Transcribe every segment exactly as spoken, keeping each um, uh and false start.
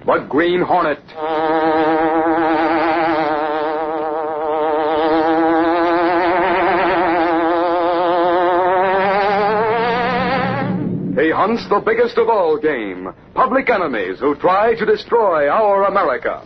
the Green Hornet. He hunts the biggest of all game, public enemies who try to destroy our America.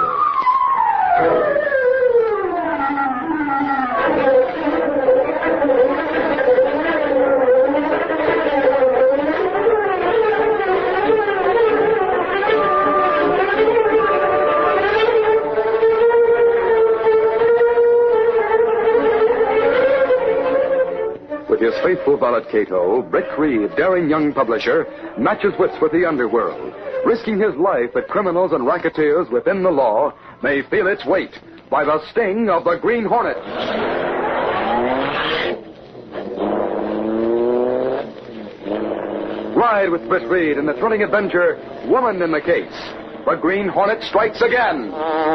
With his faithful valet Cato, Brick Reed, daring young publisher, matches wits with the underworld, risking his life that criminals and racketeers within the law may feel its weight by the sting of the Green Hornet. Ride with Brick Reed in the thrilling adventure, Woman in the Case. The Green Hornet strikes again.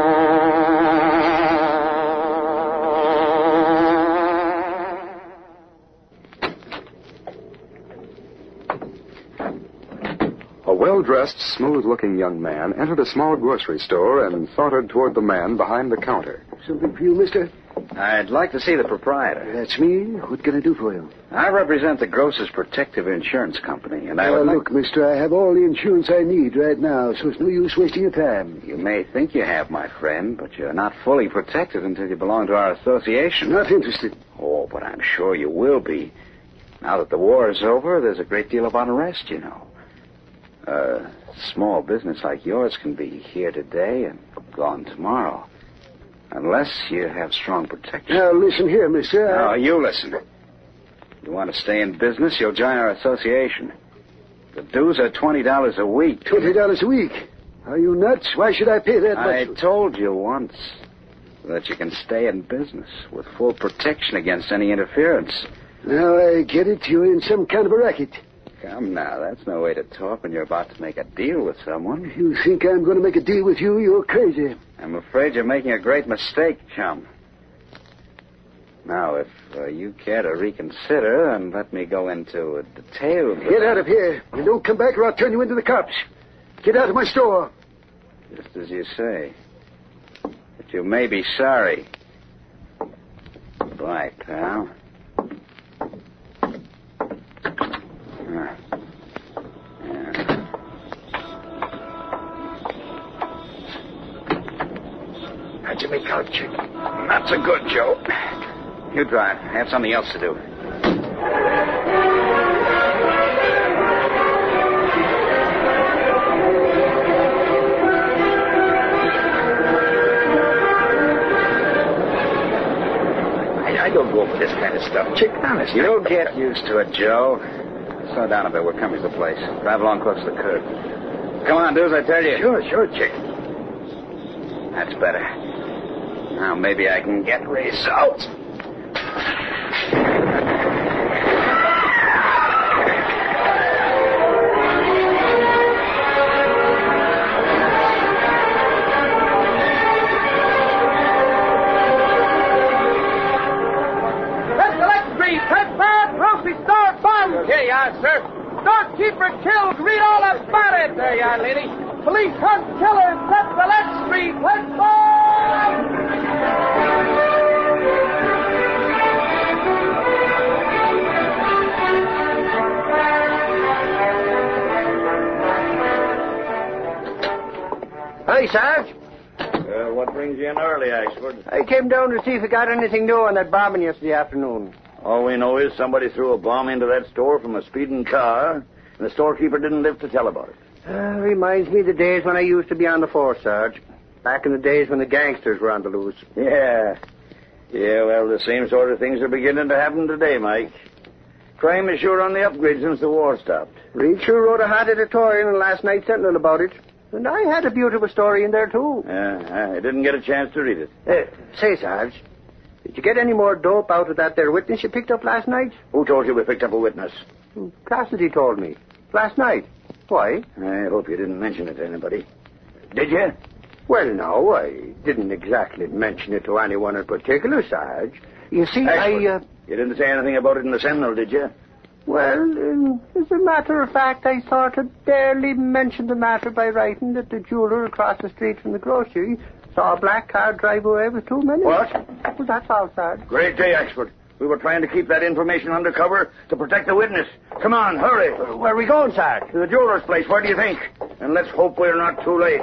A well-dressed, smooth-looking young man entered a small grocery store and sauntered toward the man behind the counter. Something for you, mister? I'd like to see the proprietor. That's me. What can I do for you? I represent the Grocers Protective Insurance Company, and I Well, would like... look, mister, I have all the insurance I need right now, so it's no use wasting your time. You may think you have, my friend, but you're not fully protected until you belong to our association. Not interested. Oh, but I'm sure you will be. Now that the war is over, there's a great deal of unrest, you know. A small business like yours can be here today and gone tomorrow. Unless you have strong protection. Now, listen here, mister. No, I... you listen. You want to stay in business, you'll join our association. The dues are twenty dollars a week. Twenty dollars a week? Are you nuts? Why should I pay that I much? told you once that you can stay in business with full protection against any interference. Now I get it. You're in some kind of a racket. Come now, that's no way to talk when you're about to make a deal with someone. You think I'm going to make a deal with you? You're crazy. I'm afraid you're making a great mistake, chum. Now, if uh, you care to reconsider and let me go into a detail... Get out of here. And don't come back or I'll turn you into the cops. Get out of my store. Just as you say. But you may be sorry. Goodbye, pal. Yeah. Yeah. How'd you make out, chick? Not so good, Joe. You drive. I have something else to do. I, I don't go for this kind of stuff, chick. Honest. You'll get used to it, Joe. Slow down a bit. We're coming to the place. Drive along close to the curb. Come on, do as I tell you. Sure, sure, chick. That's better. Now maybe I can get results. Here you are, sir. Storekeeper killed. Read all about it. There you are, lady. Police hunt killers. That's the Let's Street. Let's go! Hey, Sarge. Uh, what brings you in early, Ashford? I came down to see if you got anything new on that bombing yesterday afternoon. All we know is somebody threw a bomb into that store from a speeding car, and the storekeeper didn't live to tell about it. Uh, reminds me of the days when I used to be on the force, Sarge. Back in the days when the gangsters were on the loose. Yeah. Yeah, well, the same sort of things are beginning to happen today, Mike. Crime is sure on the upgrade since the war stopped. Reed sure wrote a hot editorial in last night's Sentinel about it. And I had a beautiful story in there, too. Yeah, I didn't get a chance to read it. Uh, say, Sarge, did you get any more dope out of that there witness you picked up last night? Who told you we picked up a witness? Cassidy told me. Last night. Why? I hope you didn't mention it to anybody. Did you? Well, no, I didn't exactly mention it to anyone in particular, Sarge. You see, Ashford, I, uh... You didn't say anything about it in the Sentinel, did you? Well, um, as a matter of fact, I sort of barely mentioned the matter by writing that the jeweler across the street from the grocery saw a black car drive away with two men. What? Well, that's all, Sarge. Great day, expert. We were trying to keep that information undercover to protect the witness. Come on, hurry. Uh, where are we going, Sarge? To the jeweler's place. Where do you think? And let's hope we're not too late.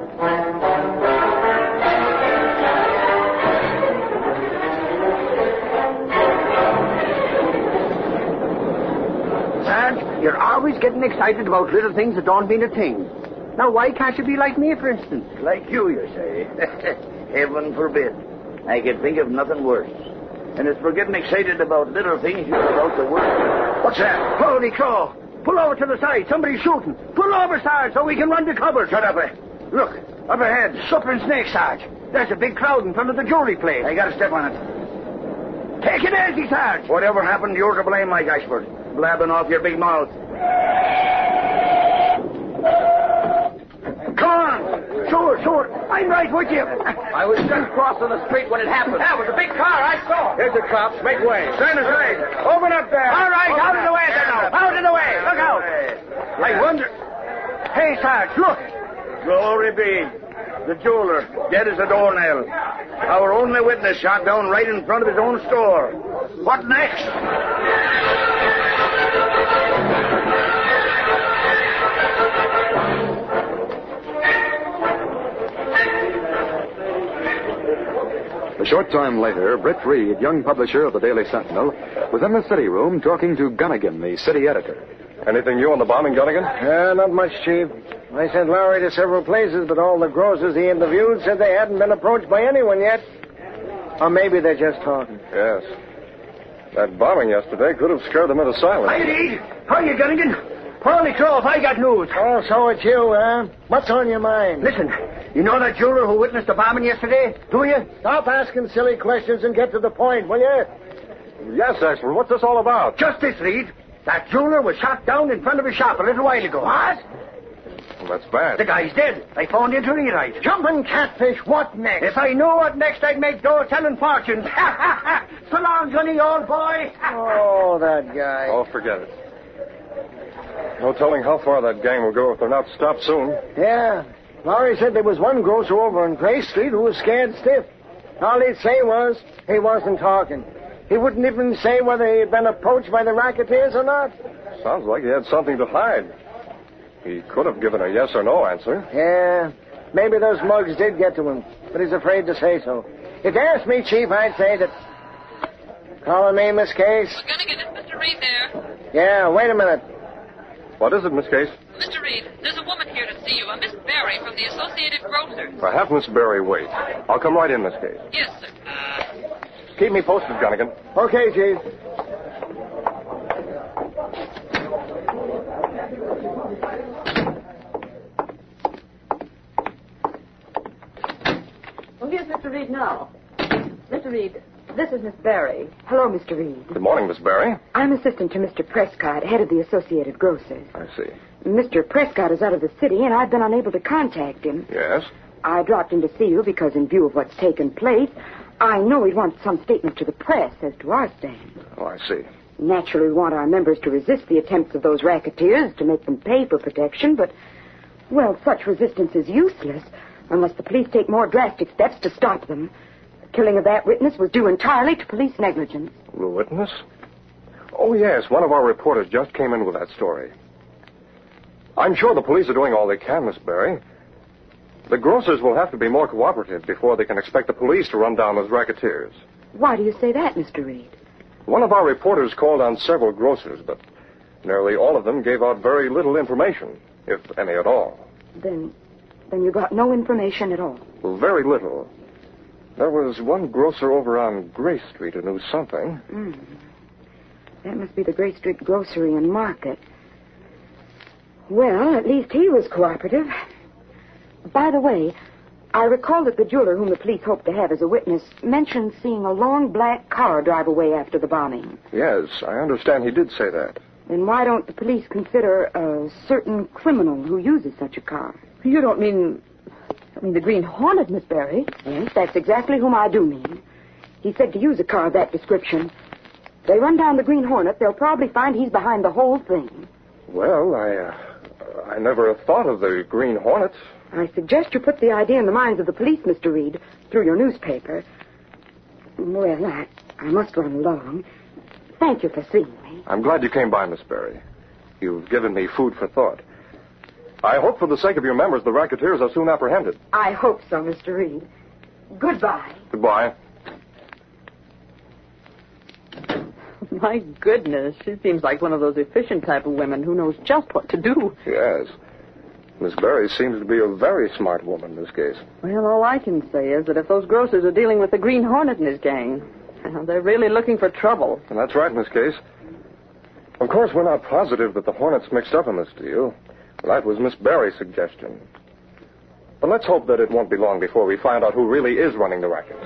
Sarge, you're always getting excited about little things that don't mean a thing. Now, why can't you be like me, for instance? Like you, you say. Heaven forbid. I can think of nothing worse. And as for getting excited about little things, you're about the worst. What's that? Holy crow! Pull over to the side. Somebody's shooting. Pull over, Sarge, so we can run to cover. Shut up, eh? Look, up ahead, supper and snake, Sarge. There's a big crowd in front of the jewelry place. I got to step on it. Take it easy, Sarge. Whatever happened, you're to blame, Mike Ashford. Blabbing off your big mouth. Come on. Sure, sure. I'm right with you. I was just crossing the street when it happened. That was a big car. I saw. Here's the cops. Make way. Stand aside. Open up there. All right, Open out of the way, there. then, now. Out of the way. Look out. Yeah. I wonder. Hey, Sarge, look. Glory be. The jeweler, dead as a doornail. Our only witness shot down right in front of his own store. What next? A short time later, Britt Reed, young publisher of the Daily Sentinel, was in the city room talking to Gunnigan, the city editor. Anything new on the bombing, Gunnigan? Uh, not much, Chief. I sent Lowry to several places, but all the grocers he interviewed said they hadn't been approached by anyone yet. Or maybe they're just talking. Yes. That bombing yesterday could have scared them into silence. Hi, Reed. How are you, Gunnigan? Holy crow, I got news. Oh, so it's you, huh? What's on your mind? Listen, you know that jeweler who witnessed the bombing yesterday? Do you? Stop asking silly questions and get to the point, will you? Yes, Expert. What's this all about? Just this, Reed. That jeweler was shot down in front of his shop a little while ago. What? Well, that's bad. The guy's dead. I phoned into rewrite. Jumping catfish, what next? If I knew what next, I'd make dough telling fortunes. So long, Gunny, old boy. Oh, that guy. Oh, forget it. No telling how far that gang will go if they're not stopped soon. Yeah. Lowry said there was one grocer over on Gray Street who was scared stiff. All he'd say was he wasn't talking. He wouldn't even say whether he had been approached by the racketeers or not. Sounds like he had something to hide. He could have given a yes or no answer. Yeah. Maybe those mugs did get to him, but he's afraid to say so. If you asked me, Chief, I'd say that... Calling me, Miss Case? Gunnigan, is Mister Reed there? Yeah, wait a minute. What is it, Miss Case? Mister Reed, there's a woman here to see you, a Miss Berry from the Associated Grocers. I have Miss Berry wait. I'll come right in, Miss Case. Yes, sir. Keep me posted, Gunnigan. Okay, Chief. Well, here's Mister Reed now. Mister Reed, this is Miss Berry. Hello, Mister Reed. Good morning, Miss Berry. I'm assistant to Mister Prescott, head of the Associated Grocers. I see. Mister Prescott is out of the city, and I've been unable to contact him. Yes? I dropped in to see you because, in view of what's taken place, I know we'd want some statement to the press as to our stand. Oh, I see. Naturally, we want our members to resist the attempts of those racketeers to make them pay for protection, but, well, such resistance is useless unless the police take more drastic steps to stop them. The killing of that witness was due entirely to police negligence. The witness? Oh, yes. One of our reporters just came in with that story. I'm sure the police are doing all they can, Miss Berry. The grocers will have to be more cooperative before they can expect the police to run down those racketeers. Why do you say that, Mister Reed? One of our reporters called on several grocers, but nearly all of them gave out very little information, if any at all. Then, then you got no information at all? Well, very little. There was one grocer over on Gray Street who knew something. Mm. That must be the Gray Street Grocery and Market. Well, at least he was cooperative. By the way, I recall that the jeweler whom the police hoped to have as a witness mentioned seeing a long black car drive away after the bombing. Yes, I understand he did say that. Then why don't the police consider a certain criminal who uses such a car? You don't mean... I mean the Green Hornet, Miss Berry? Yes, that's exactly whom I do mean. He said to use a car of that description. If they run down the Green Hornet, they'll probably find he's behind the whole thing. Well, I, uh, I never thought of the Green Hornet. I suggest you put the idea in the minds of the police, Mister Reed, through your newspaper. Well, I, I must run along. Thank you for seeing me. I'm glad you came by, Miss Berry. You've given me food for thought. I hope for the sake of your members the racketeers are soon apprehended. I hope so, Mister Reed. Goodbye. Goodbye. My goodness, she seems like one of those efficient type of women who knows just what to do. Yes. Miss Berry seems to be a very smart woman in this case. Well, all I can say is that if those grocers are dealing with the Green Hornet and his gang, they're really looking for trouble. And that's right in this case. Of course, we're not positive that the Hornet's mixed up in this deal. That was Miss Berry's suggestion. But let's hope that it won't be long before we find out who really is running the racket.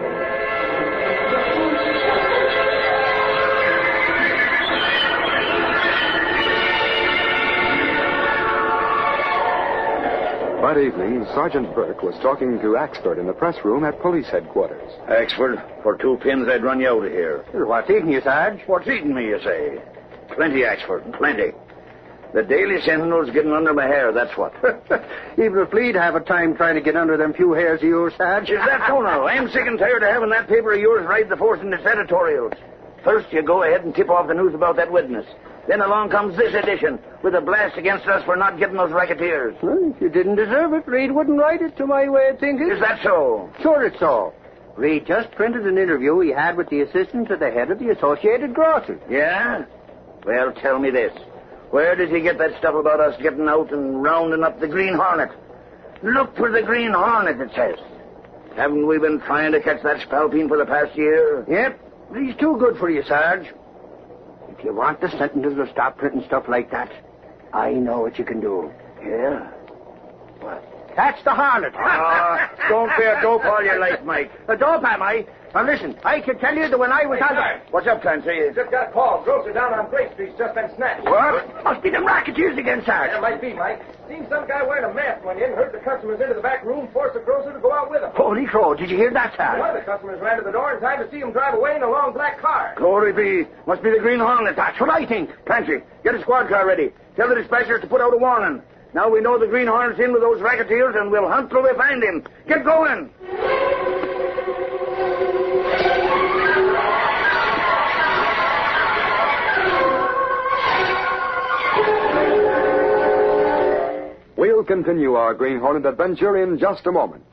That evening, Sergeant Burke was talking to Axford in the press room at police headquarters. Axford, for two pins, I'd run you out of here. What's eating you, Sarge? What's eating me, you say? Plenty, Axford, plenty. The Daily Sentinel's getting under my hair, that's what. Even if Flea'd have a time trying to get under them few hairs of yours, Sarge. Is that so now? I'm sick and tired of having that paper of yours ride the force in its editorials. First, you go ahead and tip off the news about that witness. Then along comes this edition with a blast against us for not getting those racketeers. Well, if you didn't deserve it, Reed wouldn't write it, to my way of thinking. Is that so? Sure it's so. Reed just printed an interview he had with the assistant to the head of the Associated Grocers. Yeah? Well, tell me this. Where did he get that stuff about us getting out and rounding up the Green Hornet? Look for the Green Hornet, it says. Haven't we been trying to catch that spalpeen for the past year? Yep. He's too good for you, Sarge. If you want the Sentinel to stop printing stuff like that, I know what you can do. Yeah? What? Catch the Hornet. Ah, don't be a dope all your life, Mike. A dope, am I? Now, listen, I can tell you that when I was Hey, on Sarge. the... What's up, Clancy? Just got a call. Grocer down on Grace Street's just been snatched. What? Must be them racketeers again, Sarge. Yeah, might be, Mike. Seen some guy wearing a mask went in, herd the customers into the back room, forced the grocer to go out with him. Holy crow, did you hear that, Sarge? One of the customers ran to the door in time to see him drive away in a long black car. Glory be. Must be the Green Hornet. That's what I think. Clancy, get a squad car ready. Tell the dispatchers to put out a warning. Now we know the Green Hornet's in with those racketeers, and we'll hunt till we find him. Get going. We'll continue our Green Hornet adventure in just a moment.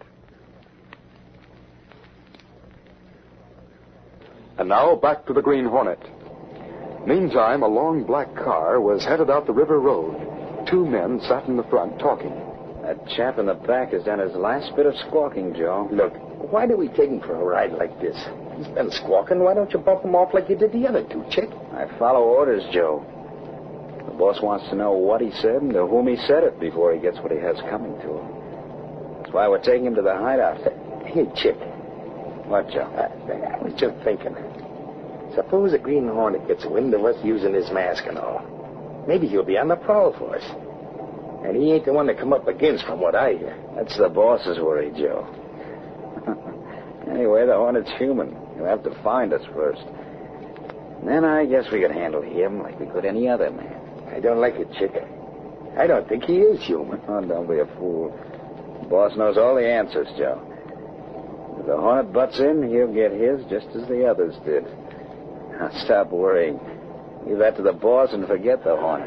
And now back to the Green Hornet. Meantime, a long black car was headed out the river road. Two men sat in the front talking. That chap in the back has done his last bit of squawking, Joe. Look, why do we take him for a ride like this? He's been squawking. Why don't you bump him off like you did the other two, Chick? I follow orders, Joe. The boss wants to know what he said and to whom he said it before he gets what he has coming to him. That's why we're taking him to the hideout. Hey, Chick. What, Joe? I, I was just thinking. Suppose the Green Hornet gets wind of us using his mask and all. Maybe he'll be on the prowl for us. And he ain't the one to come up against, from what I hear. That's the boss's worry, Joe. Anyway, the Hornet's human. He'll have to find us first. And then I guess we could handle him like we could any other man. I don't like it, Chick. I don't think he is human. Oh, don't be a fool. The boss knows all the answers, Joe. If the Hornet butts in, he'll get his just as the others did. Now, stop worrying. Leave that to the boss and forget the Hornet.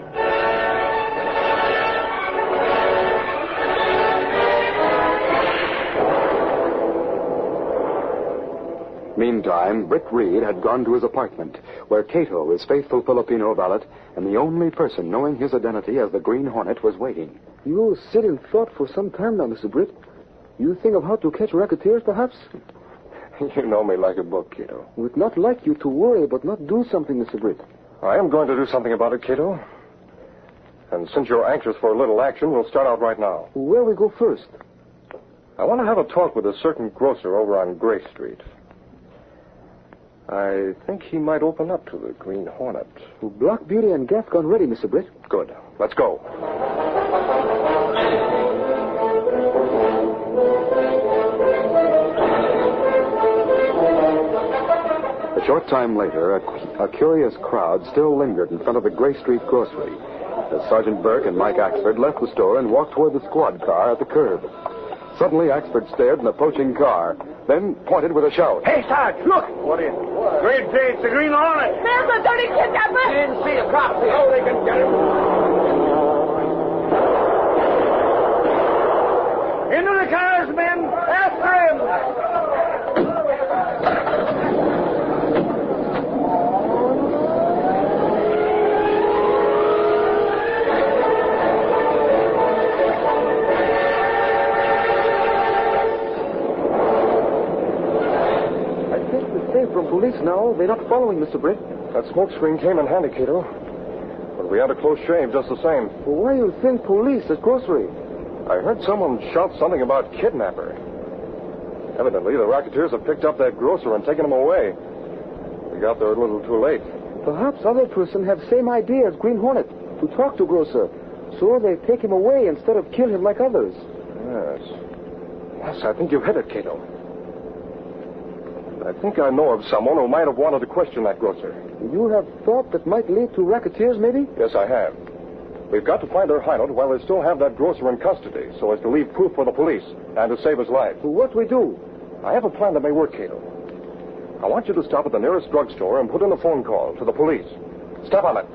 Meantime, Brick Reed had gone to his apartment, where Cato, his faithful Filipino valet, and the only person knowing his identity as the Green Hornet, was waiting. You sit in thought for some time now, Mister Britt. You think of how to catch racketeers, perhaps? You know me like a book, Cato. We'd not like you to worry, but not do something, Mister Britt. I am going to do something about it, Cato. And since you're anxious for a little action, we'll start out right now. Where we go first? I want to have a talk with a certain grocer over on Grace Street. I think he might open up to the Green Hornet. Well, Black Beauty and gas gun ready, Mister Britt. Good. Let's go. The short time later, a, a curious crowd still lingered in front of the Gray Street grocery as Sergeant Burke and Mike Axford left the store and walked toward the squad car at the curb. Suddenly, Axford stared at an approaching car, then pointed with a shout. Hey, Sarge, look! What is it? Great day, it's the Green Hornet! There's a dirty kidnapper! You didn't see a cop here. Oh, they can get him. Into the cars, men! After him! From police now. They're not following, Mister Britt. That smoke screen came in handy, Cato. But we had a close shave just the same. Well, why you think police at grocery? I heard someone shout something about kidnapper. Evidently, the racketeers have picked up that grocer and taken him away. We got there a little too late. Perhaps other person have same idea as Green Hornet, to talk to grocer. So they take him away instead of kill him like others. Yes. Yes, I think you've hit it, Cato. I think I know of someone who might have wanted to question that grocer. You have thought that might lead to racketeers, maybe? Yes, I have. We've got to find their hideout while they still have that grocer in custody, so as to leave proof for the police and to save his life. Well, what we do? I have a plan that may work, Cato. I want you to stop at the nearest drugstore and put in a phone call to the police. Step on it.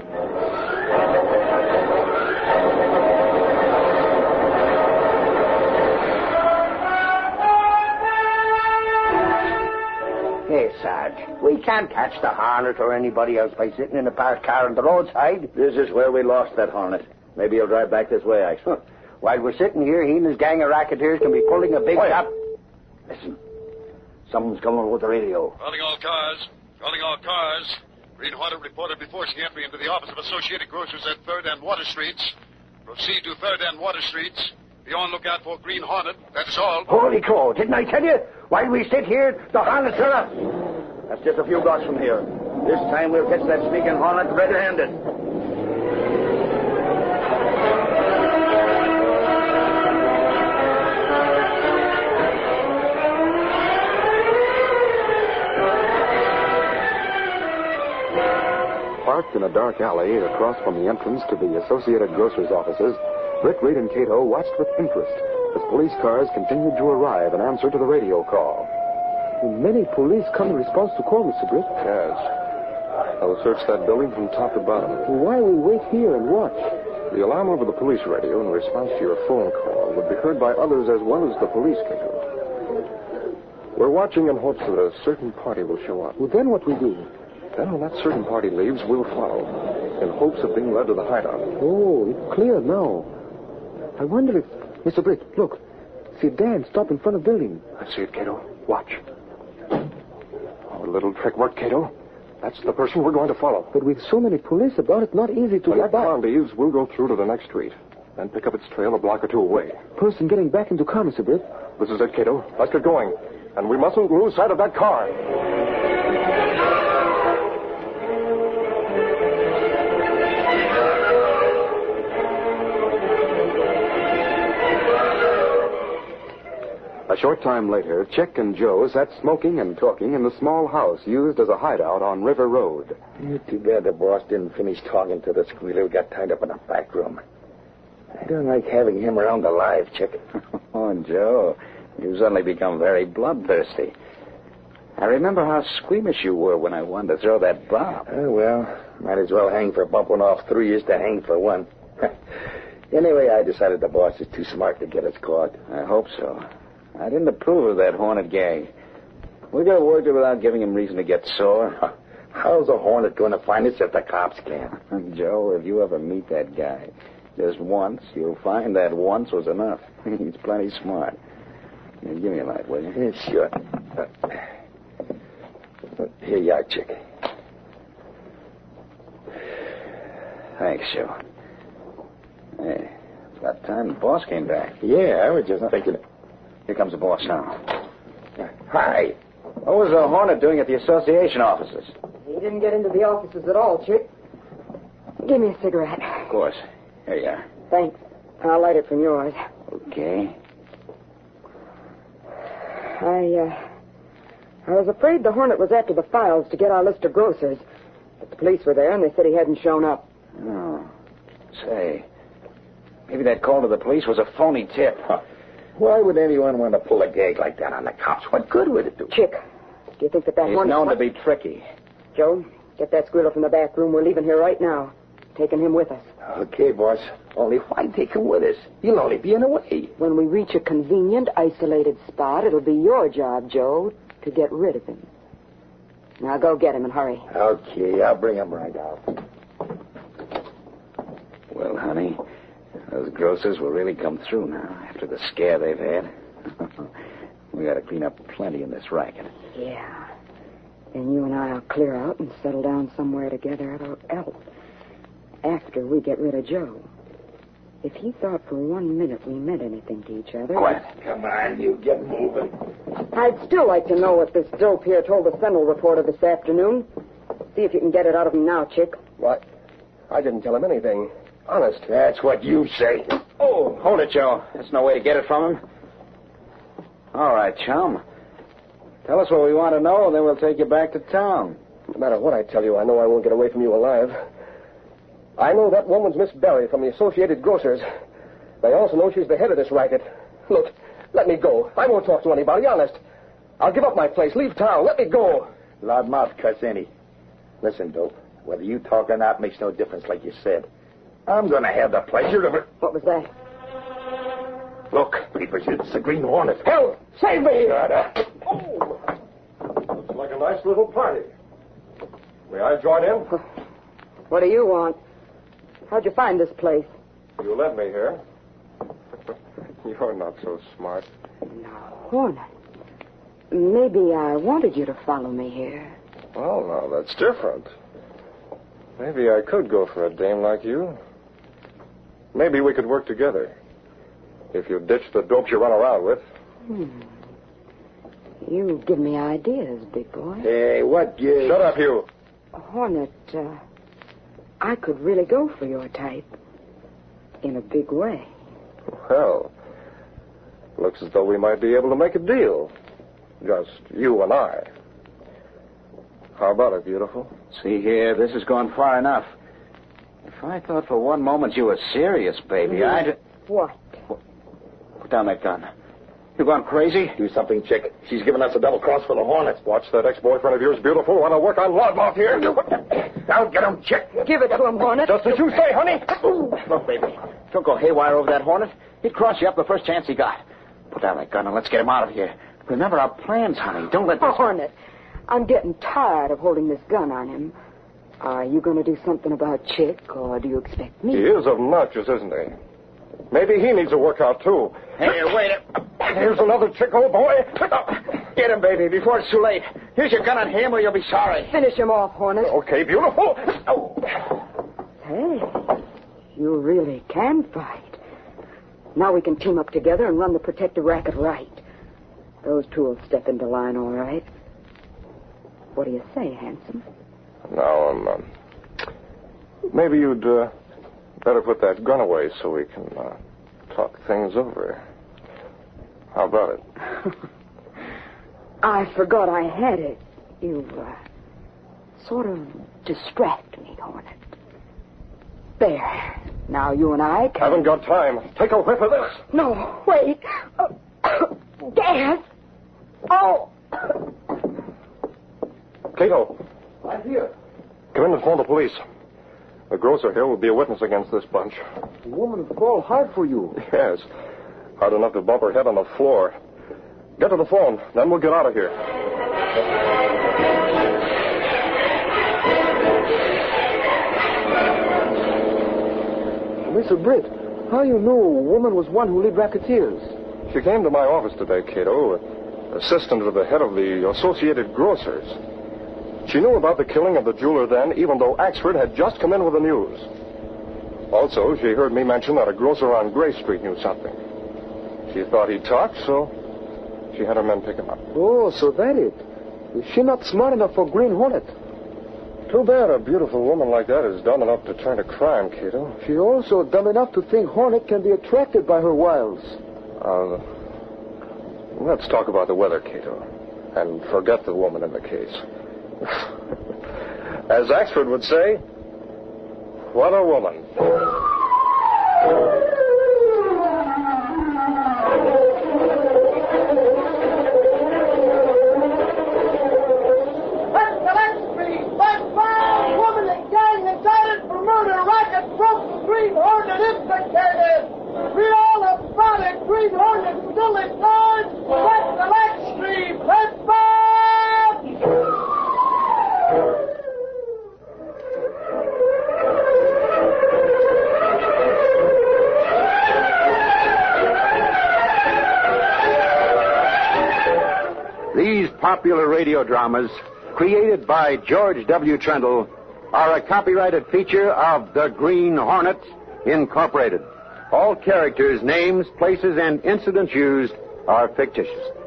Hey, Sarge, we can't catch the Hornet or anybody else by sitting in a parked car on the roadside. This is where we lost that Hornet. Maybe he'll drive back this way, actually. While we're sitting here, he and his gang of racketeers can be pulling a big Quiet. job. Listen, someone's coming over the radio. Calling all cars. Calling all cars. Green Hornet reported before she entry into the office of Associated Grocers at third and Water Streets. Proceed to third and Water Streets. Be on lookout for Green Hornet. That's all. Holy crow, didn't I tell you? While we sit here, the Hornet's are up. That's just a few blocks from here. This time we'll catch that sneaking Hornet red-handed. Parked in a dark alley across from the entrance to the Associated Grocers offices, Britt, Reed, and Cato watched with interest as police cars continued to arrive in answer to the radio call. Well, many police come in response to call, Mister Britt. Yes. I'll search that building from top to bottom. Well, why we wait here and watch? The alarm over the police radio in response to your phone call would be heard by others as well as the police, Cato. We're watching in hopes that a certain party will show up. Well, then what we do? Then when that certain party leaves, we'll follow, in hopes of being led to the hideout. Oh, it's clear now. I wonder if... Mister Britt, look. See a Dan stop in front of building. I see it, Cato. Watch. Our little trick worked, Cato. That's the person we're going to follow. But with so many police about, it's not easy to when get that back. car leaves, we'll go through to the next street, then pick up its trail a block or two away. Person getting back into car, Mister Britt. This is it, Cato. Let's get going. And we mustn't lose sight of that car. A short time later, Chick and Joe sat smoking and talking in the small house used as a hideout on River Road. Yeah, too bad the boss didn't finish talking to the squealer who got tied up in a back room. I don't like having him around alive, Chick. Oh, Joe, you've suddenly become very bloodthirsty. I remember how squeamish you were when I wanted to throw that bomb. Oh, well, might as well hang for bumping off three as to hang for one. Anyway, I decided the boss is too smart to get us caught. I hope so. I didn't approve of that Hornet gang. We could have worked it without giving him reason to get sore. How's a Hornet going to find us if the cops can? Joe, if you ever meet that guy, just once, you'll find that once was enough. He's plenty smart. Now, give me a light, will you? Yeah, sure. Uh, here you are, Chick. Thanks, Joe. Hey, it's about time the boss came back. Yeah, I was just thinking... Here comes the boss now. Hi. What was the Hornet doing at the association offices? He didn't get into the offices at all, Chick. Give me a cigarette. Of course. Here you are. Thanks. I'll light it from yours. Okay. I, uh... I was afraid the Hornet was after the files to get our list of grocers. But the police were there, and they said he hadn't shown up. Oh. Say, maybe that call to the police was a phony tip. Huh. Why would anyone want to pull a gag like that on the cops? What good would it do? Chick, do you think that that He's Hornet... known to be tricky. Joe, get that squealer from the back room. We're leaving here right now. Taking him with us. Okay, boss. Only why take him with us? He'll only be in the way. When we reach a convenient, isolated spot, it'll be your job, Joe, to get rid of him. Now go get him and hurry. Okay, I'll bring him right out. Well, honey, those grocers will really come through now after the scare they've had. We got to clean up plenty in this racket. Yeah. Then you and I'll clear out and settle down somewhere together else. After we get rid of Joe. If he thought for one minute we meant anything to each other... Quiet. Come on, you get moving. I'd still like to know what this dope here told the Sentinel reporter this afternoon. See if you can get it out of him now, Chick. What? I didn't tell him anything. Honest. That's what you say. Oh, hold it, Joe. There's no way to get it from him. All right, chum. Tell us what we want to know, and then we'll take you back to town. No matter what I tell you, I know I won't get away from you alive. I know that woman's Miss Berry from the Associated Grocers. I also know she's the head of this racket. Look, let me go. I won't talk to anybody, honest. I'll give up my place, leave town. Let me go. Loudmouth cuss any. Listen, Dope, whether you talk or not makes no difference, like you said. I'm going to have the pleasure of it. What was that? Look, Peepers, it's the Green Hornet. Help! Save me! Oh. Looks like a nice little party. May I join in? What do you want? How'd you find this place? You led me here. You're not so smart. No, Hornet. Maybe I wanted you to follow me here. Well, now, that's different. Maybe I could go for a dame like you. Maybe we could work together. If you ditch the dope you run around with. Hmm. You give me ideas, big boy. Hey, what you... Shut up, you. Hornet, uh, I could really go for your type. In a big way. Well, looks as though we might be able to make a deal. Just you and I. How about it, beautiful? See here, this has gone far enough. If I thought for one moment you were serious, baby, Mm-hmm. I'd... What? Put down that gun. You gone crazy? Do something, Chick. She's giving us a double cross for the Hornets. Watch that ex-boyfriend of yours, beautiful. Want to work on Loudmouth here? Now get him, Chick. Give it to him, Hornet. Just as you say, honey. Look, baby, don't go haywire over that Hornet. He'd cross you up the first chance he got. Put down that gun and let's get him out of here. Remember our plans, honey. Don't let this... Oh, Hornet, I'm getting tired of holding this gun on him. Are you going to do something about Chick, or do you expect me? He is obnoxious, isn't he? Maybe he needs a workout, too. Hey, wait a... Here's another trick, old boy. Get him, baby, before it's too late. Here's your gun on him, or you'll be sorry. Finish him off, Hornet. Okay, beautiful. Oh. Hey, you really can fight. Now we can team up together and run the protective racket right. Those two will step into line all right. What do you say, handsome? Now, um, um maybe you'd uh, better put that gun away so we can uh, talk things over. How about it? I forgot I had it. You uh, sort of distract me, Hornet. There. Now you and I can... Haven't got time. Take a whiff of this. No, wait. Uh, gas. Oh. Cato. I'm here. Come in and phone the police. The grocer here will be a witness against this bunch. The woman fall hard for you. Yes. Hard enough to bump her head on the floor. Get to the phone, then we'll get out of here. Mister Britt, how you know a woman was one who led racketeers? She came to my office today, Cato, assistant to the head of the Associated Grocers. She knew about the killing of the jeweler then, even though Axford had just come in with the news. Also, she heard me mention that a grocer on Gray Street knew something. She thought he'd talk, so she had her men pick him up. Oh, so that it. Is she not smart enough for Green Hornet? Too bad a beautiful woman like that is dumb enough to turn to crime, Cato. She also dumb enough to think Hornet can be attracted by her wiles. Uh, let's talk about the weather, Cato. and forget the woman in the case. As Axford would say, what a woman. West Gillette Street, West Mile, woman and gang indicted for murder, racket broke, Green Hornet implicated. Read all about it, Green Hornet still ignored. West Gillette Street, West Mile. These popular radio dramas, created by George W. Trendle, are a copyrighted feature of the Green Hornet, Incorporated. All characters, names, places, and incidents used are fictitious.